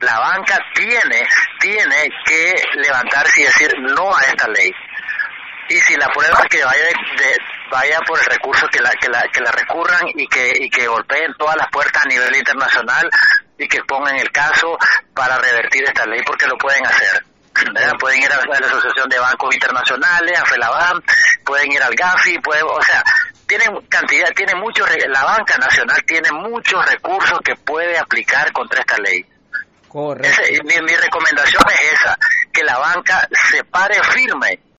la banca tiene que levantarse y decir no a esta ley. Y si la prueba es que vaya por el recurso, que la recurran y que golpeen todas las puertas a nivel internacional y que pongan el caso para revertir esta ley, porque lo pueden hacer. ¿Verdad? Pueden ir a la Asociación de Bancos Internacionales, a FELABAN, pueden ir al GAFI, la banca nacional tiene muchos recursos que puede aplicar contra esta ley. Correcto. Mi recomendación es esa, que la banca se pare firme